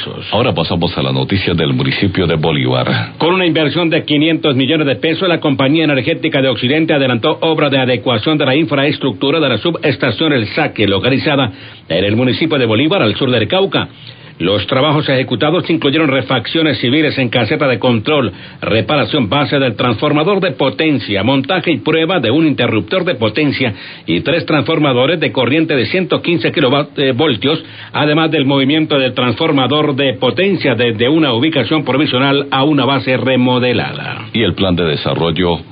Ahora pasamos a la noticia del municipio de Bolívar. Con una inversión de 500 millones de pesos, la Compañía Energética de Occidente adelantó obra de adecuación de la infraestructura de la subestación El Saque, localizada en el municipio de Bolívar, al sur del Cauca. Los trabajos ejecutados incluyeron refacciones civiles en caseta de control, reparación base del transformador de potencia, montaje y prueba de un interruptor de potencia y 3 transformadores de corriente de 115 kilovoltios, además del movimiento del transformador de potencia desde una ubicación provisional a una base remodelada. Y el plan de desarrollo